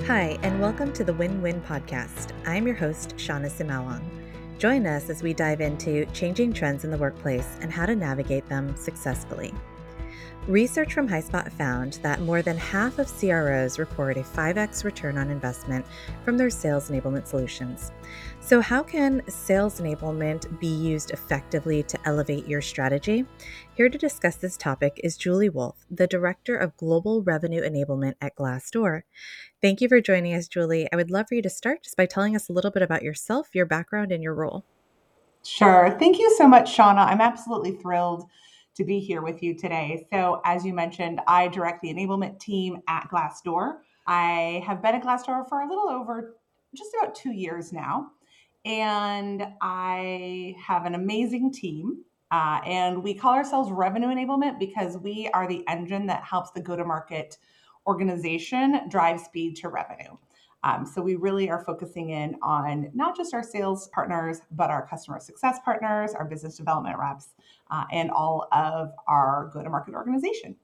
Hi, and welcome to the Win-Win Podcast. I'm your host, Shauna Simawang. Join us as we dive into changing trends in the workplace and how to navigate them successfully. Research from HighSpot found that more than half of CROs report a 5x return on investment from their sales enablement solutions. So, how can sales enablement be used effectively to elevate your strategy? Here to discuss this topic is Julie Wolf, the Director of Global Revenue Enablement at Glassdoor. Thank you for joining us, Julie. I would love for you to start just by telling us a little bit about yourself, your background, and your role. Sure. Thank you so much, Shauna. I'm absolutely thrilled to be here with you today. So, as you mentioned, I direct the enablement team at Glassdoor. I have been at Glassdoor for a little over just about 2 years now, and I have an amazing team. And we call ourselves Revenue Enablement because we are the engine that helps the go-to-market organization drive speed to revenue. So we really are focusing in on not just our sales partners, but our customer success partners, our business development reps, and all of our go-to-market organization.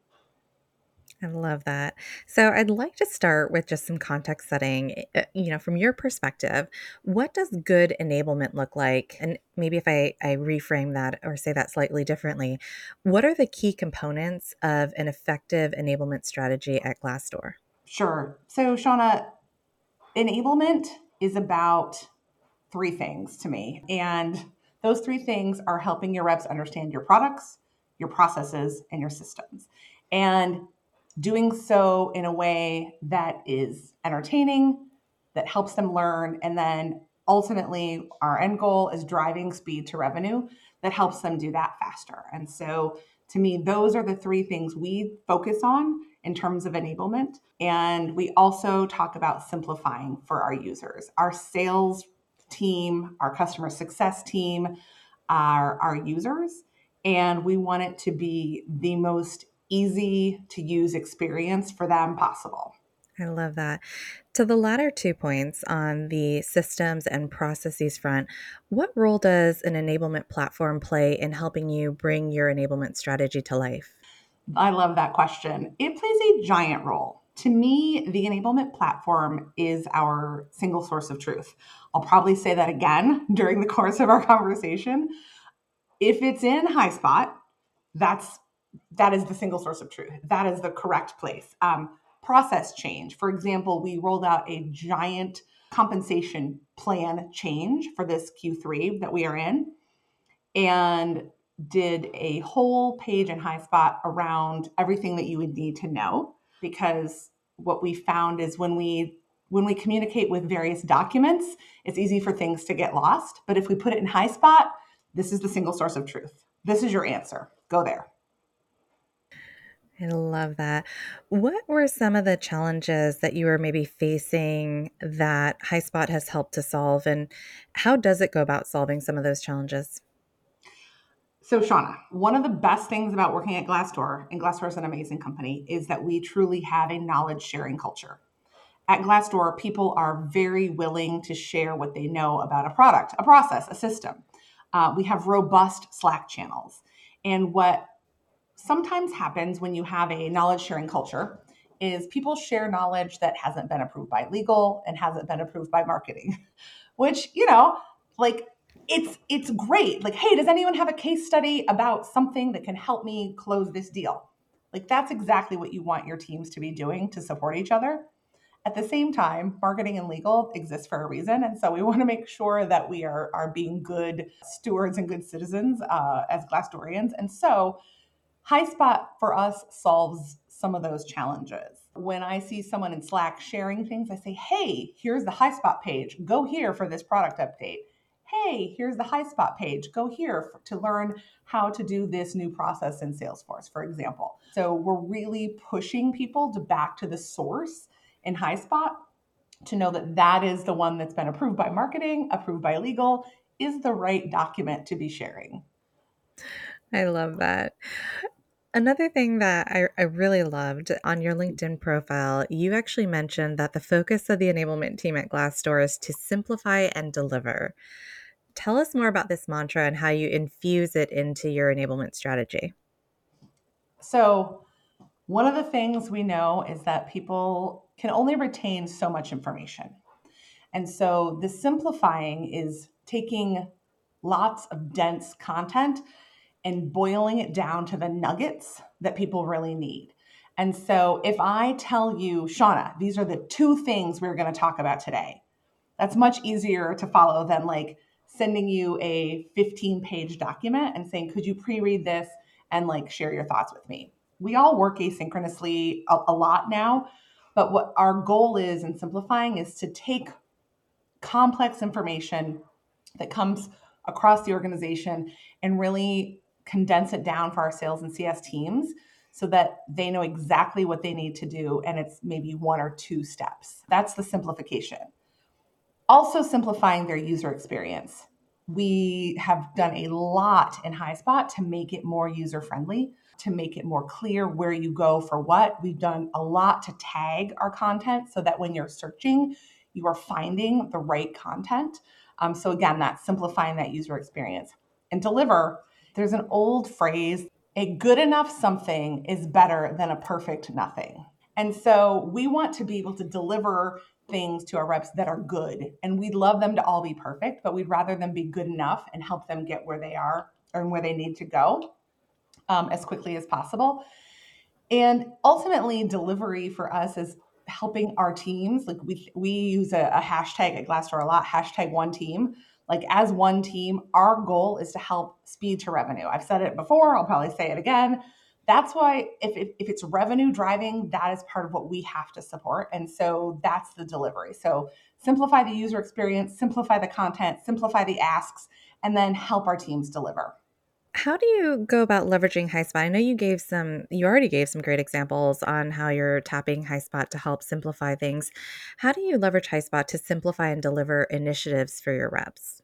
I love that. So I'd like to start with just some context setting. From your perspective, what does good enablement look like? And maybe if I reframe that or say that slightly differently, what are the key components of an effective enablement strategy at Glassdoor? Sure. So, Shauna, enablement is about three things to me. And those three things are helping your reps understand your products, your processes, and your systems. And doing so in a way that is entertaining, that helps them learn, and then ultimately our end goal is driving speed to revenue that helps them do that faster. And so to me, those are the three things we focus on in terms of enablement. And we also talk about simplifying for our users. Our sales team, our customer success team, our users, and we want it to be the most easy to use experience for them possible. I love that. To the latter 2 points on the systems and processes front, what role does an enablement platform play in helping you bring your enablement strategy to life? I love that question. It plays a giant role. To me, the enablement platform is our single source of truth. I'll probably say that again during the course of our conversation. If it's in HighSpot, that's that is the single source of truth. That is the correct place. Process change. For example, we rolled out a giant compensation plan change for this Q3 that we are in, and did a whole page in HighSpot around everything that you would need to know. Because what we found is when we communicate with various documents, it's easy for things to get lost. But if we put it in HighSpot, this is the single source of truth. This is your answer. Go there. I love that. What were some of the challenges that you were maybe facing that HighSpot has helped to solve, and how does it go about solving some of those challenges? So, Shauna, one of the best things about working at Glassdoor, and Glassdoor is an amazing company, is that we truly have a knowledge sharing culture. At Glassdoor, people are very willing to share what they know about a product, a process, a system. We have robust Slack channels. And what sometimes happens when you have a knowledge sharing culture is people share knowledge that hasn't been approved by legal and hasn't been approved by marketing, which, like it's great. Like, hey, does anyone have a case study about something that can help me close this deal? Like, that's exactly what you want your teams to be doing to support each other. At the same time, marketing and legal exist for a reason. And so we want to make sure that we are being good stewards and good citizens as Glassdoorians. And so HighSpot for us solves some of those challenges. When I see someone in Slack sharing things, I say, hey, here's the HighSpot page. Go here for this product update. Hey, here's the HighSpot page. Go here to learn how to do this new process in Salesforce, for example. So we're really pushing people to back to the source in HighSpot to know that that is the one that's been approved by marketing, approved by legal, is the right document to be sharing. I love that. Another thing that I really loved on your LinkedIn profile, you actually mentioned that the focus of the enablement team at Glassdoor is to simplify and deliver. Tell us more about this mantra and how you infuse it into your enablement strategy. So One of the things we know is that people can only retain so much information. And so the simplifying is taking lots of dense content and boiling it down to the nuggets that people really need. And so if I tell you, Shauna, these are the two things we're going to talk about today, that's much easier to follow than like sending you a 15-page document and saying, could you pre-read this and like share your thoughts with me? We all work asynchronously a lot now, but what our goal is in simplifying is to take complex information that comes across the organization and really condense it down for our sales and CS teams so that they know exactly what they need to do and it's maybe one or two steps. That's the simplification. Also simplifying their user experience. We have done a lot in HighSpot to make it more user friendly, to make it more clear where you go for what. We've done a lot to tag our content so that when you're searching, you are finding the right content. So again, that's simplifying that user experience. And deliver, there's an old phrase, a good enough something is better than a perfect nothing. And so we want to be able to deliver things to our reps that are good. And we'd love them to all be perfect, but we'd rather them be good enough and help them get where they are or where they need to go as quickly as possible. And ultimately, delivery for us is helping our teams. Like we use a hashtag at Glassdoor a lot, hashtag one team. Like as one team, our goal is to help speed to revenue. I've said it before, I'll probably say it again. That's why if it's revenue driving, that is part of what we have to support. And so that's the delivery. So simplify the user experience, simplify the content, simplify the asks, and then help our teams deliver. How do you go about leveraging HighSpot? I know you already gave some great examples on how you're tapping HighSpot to help simplify things. How do you leverage HighSpot to simplify and deliver initiatives for your reps?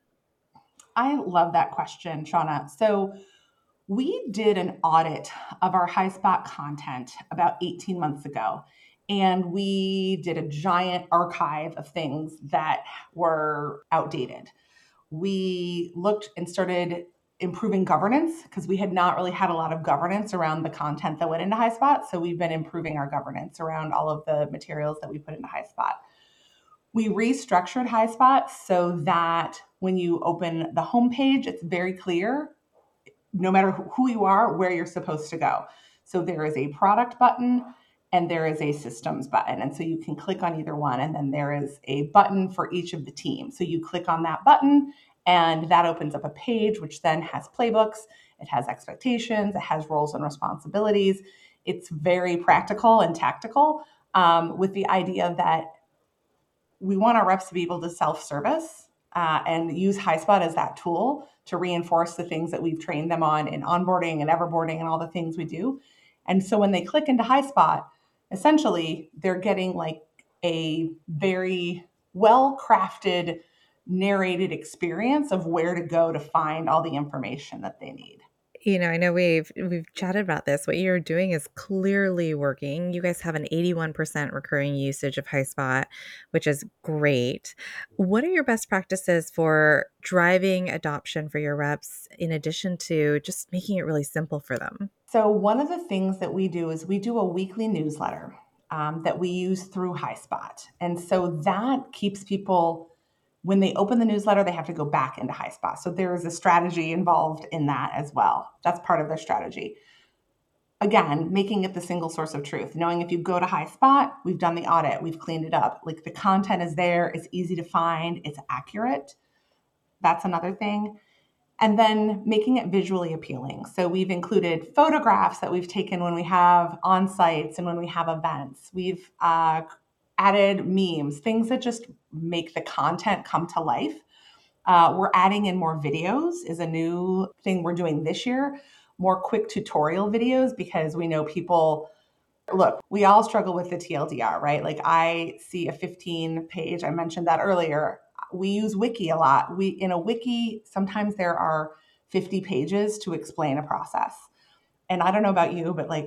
I love that question, Shauna. So we did an audit of our HighSpot content about 18 months ago, and we did a giant archive of things that were outdated. We looked and started improving governance because we had not really had a lot of governance around the content that went into HighSpot. So we've been improving our governance around all of the materials that we put into HighSpot. We restructured HighSpot so that when you open the homepage, it's very clear no matter who you are, where you're supposed to go. So there is a product button and there is a systems button. And so you can click on either one. And then there is a button for each of the teams. So you click on that button and that opens up a page, which then has playbooks, it has expectations, it has roles and responsibilities. It's very practical and tactical with the idea that we want our reps to be able to self-service and use HighSpot as that tool to reinforce the things that we've trained them on in onboarding and everboarding and all the things we do. And so when they click into HighSpot, essentially they're getting like a very well-crafted, narrated experience of where to go to find all the information that they need. I know we've chatted about this. What you're doing is clearly working. You guys have an 81% recurring usage of HighSpot, which is great. What are your best practices for driving adoption for your reps in addition to just making it really simple for them? So one of the things that we do is we do a weekly newsletter that we use through HighSpot. And so that keeps people, when they open the newsletter, they have to go back into HighSpot. So there is a strategy involved in that as well. That's part of their strategy. Again, making it the single source of truth, knowing if you go to HighSpot, we've done the audit, we've cleaned it up. Like the content is there, it's easy to find, it's accurate. That's another thing. And then making it visually appealing. So we've included photographs that we've taken when we have on-sites and when we have events. We've added memes, things that just make the content come to life. We're adding in more videos is a new thing we're doing this year, more quick tutorial videos because we know people, look, we all struggle with the TLDR, right? Like I see a 15-page, I mentioned that earlier. We use Wiki a lot. In a Wiki, sometimes there are 50 pages to explain a process. And I don't know about you, but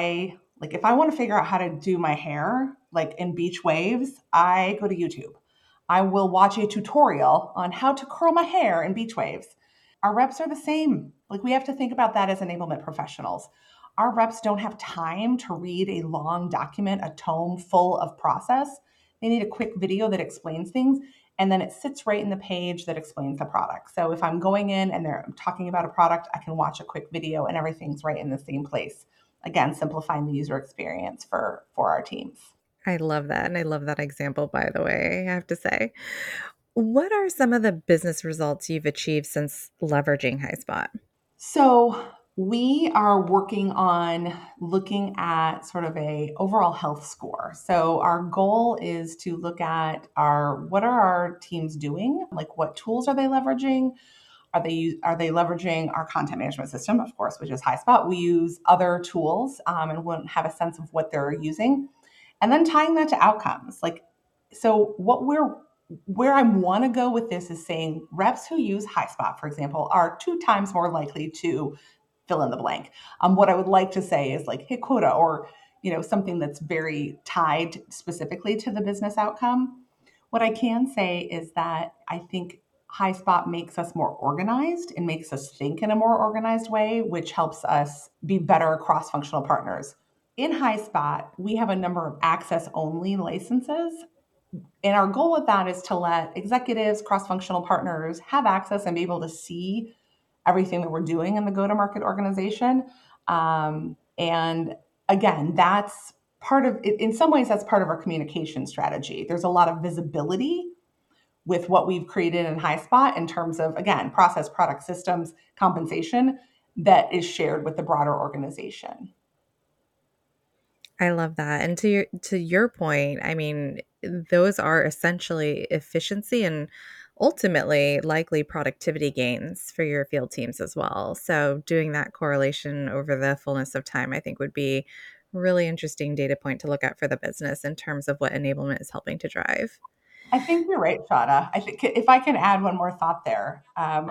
if I want to figure out how to do my hair, like in beach waves, I go to YouTube. I will watch a tutorial on how to curl my hair in beach waves. Our reps are the same. Like we have to think about that as enablement professionals. Our reps don't have time to read a long document, a tome full of process. They need a quick video that explains things, and then it sits right in the page that explains the product. So if I'm going in and they're talking about a product, I can watch a quick video and everything's right in the same place. Again, simplifying the user experience for our teams. I love that. And I love that example, by the way, I have to say. What are some of the business results you've achieved since leveraging HighSpot? So we are working on looking at sort of a overall health score. So our goal is to look at what are our teams doing? Like what tools are they leveraging? Are they leveraging our content management system, of course, which is HighSpot? We use other tools and wouldn't have a sense of what they're using, and then tying that to outcomes. Like, so where I want to go with this is saying reps who use HighSpot, for example, are 2 times more likely to fill in the blank. What I would like to say is like hit quota, or something that's very tied specifically to the business outcome. What I can say is that I think HighSpot makes us more organized and makes us think in a more organized way, which helps us be better cross-functional partners. In HighSpot, we have a number of access-only licenses. And our goal with that is to let executives, cross-functional partners have access and be able to see everything that we're doing in the go-to-market organization. And again, that's part of, in some ways, that's part of our communication strategy. There's a lot of visibility with what we've created in HighSpot in terms of, again, process, product, systems, compensation that is shared with the broader organization. I love that. And to your point, I mean, those are essentially efficiency and ultimately likely productivity gains for your field teams as well. So doing that correlation over the fullness of time, I think would be a really interesting data point to look at for the business in terms of what enablement is helping to drive. I think you're right, Shada. I think if I can add one more thought there,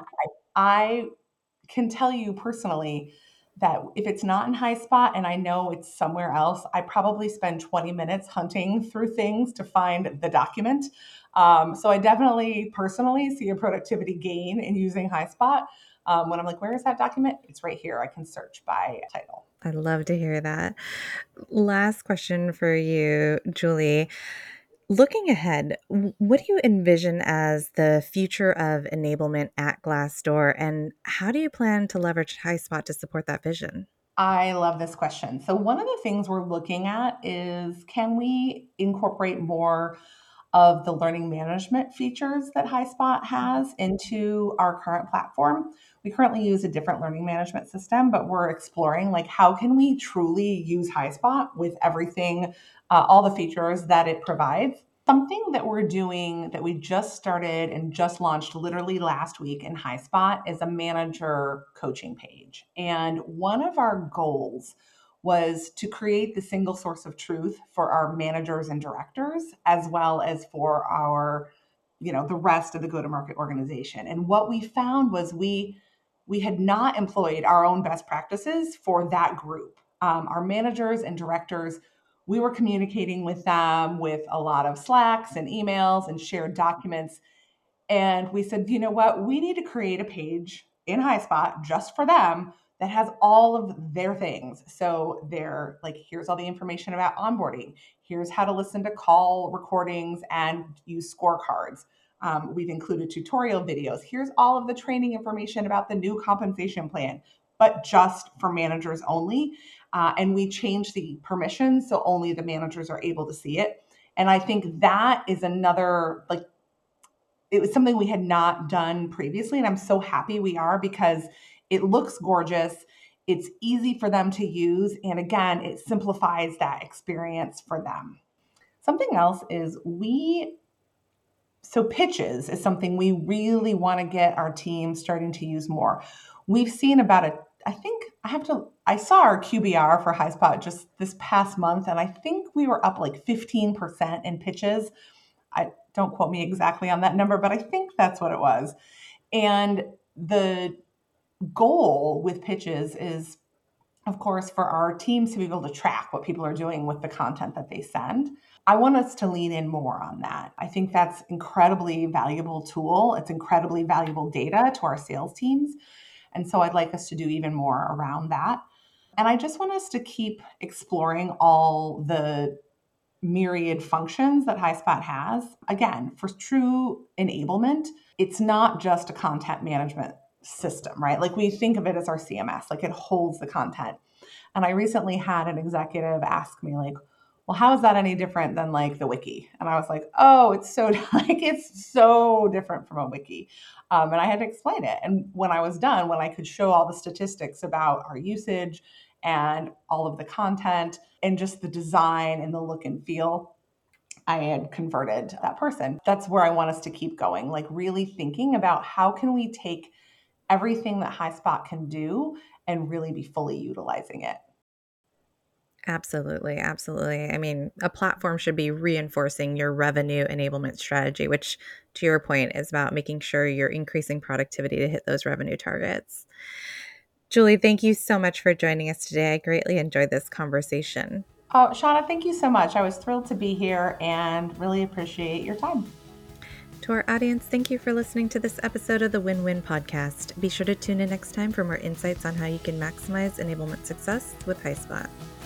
I can tell you personally that if it's not in HighSpot and I know it's somewhere else, I probably spend 20 minutes hunting through things to find the document. So I definitely personally see a productivity gain in using HighSpot. When I'm like, where is that document? It's right here. I can search by title. I'd love to hear that. Last question for you, Julie. Looking ahead, what do you envision as the future of enablement at Glassdoor, and how do you plan to leverage HighSpot to support that vision? I love this question. So, one of the things we're looking at is, can we incorporate more of the learning management features that HighSpot has into our current platform? We currently use a different learning management system, but we're exploring like how can we truly use HighSpot with everything, all the features that it provides. Something that we're doing that we just started and just launched literally last week in HighSpot is a manager coaching page. And one of our goals was to create the single source of truth for our managers and directors, as well as for the rest of the go-to-market organization. And what we found was we had not employed our own best practices for that group. Our managers and directors, we were communicating with them with a lot of Slacks and emails and shared documents. And we said, you know what? We need to create a page in HighSpot just for them that has all of their things. So they're like, here's all the information about onboarding. Here's how to listen to call recordings and use scorecards. We've included tutorial videos. Here's all of the training information about the new compensation plan, but just for managers only. And we changed the permissions so only the managers are able to see it. And I think that is another, like, it was something we had not done previously. And I'm so happy we are, because it looks gorgeous. It's easy for them to use. And again, it simplifies that experience for them. Something else is so pitches is something we really want to get our team starting to use more. We've seen I saw our QBR for HighSpot just this past month, and I think we were up like 15% in pitches. I don't quote me exactly on that number, but I think that's what it was. And the goal with pitches is, of course, for our teams to be able to track what people are doing with the content that they send. I want us to lean in more on that. I think that's incredibly valuable tool. It's incredibly valuable data to our sales teams. And so I'd like us to do even more around that. And I just want us to keep exploring all the myriad functions that HighSpot has. Again, for true enablement, it's not just a content management system, right? Like we think of it as our CMS, like it holds the content. And I recently had an executive ask me like, well, how is that any different than like the wiki? And I was like, oh, it's so it's so different from a wiki. And I had to explain it. And when I was done, when I could show all the statistics about our usage and all of the content and just the design and the look and feel, I had converted that person. That's where I want us to keep going, like really thinking about how can we take everything that HighSpot can do and really be fully utilizing it. Absolutely. Absolutely. I mean, a platform should be reinforcing your revenue enablement strategy, which, to your point, is about making sure you're increasing productivity to hit those revenue targets. Julie, thank you so much for joining us today. I greatly enjoyed this conversation. Oh, Shauna, thank you so much. I was thrilled to be here and really appreciate your time. To our audience, thank you for listening to this episode of the Win-Win Podcast. Be sure to tune in next time for more insights on how you can maximize enablement success with HighSpot.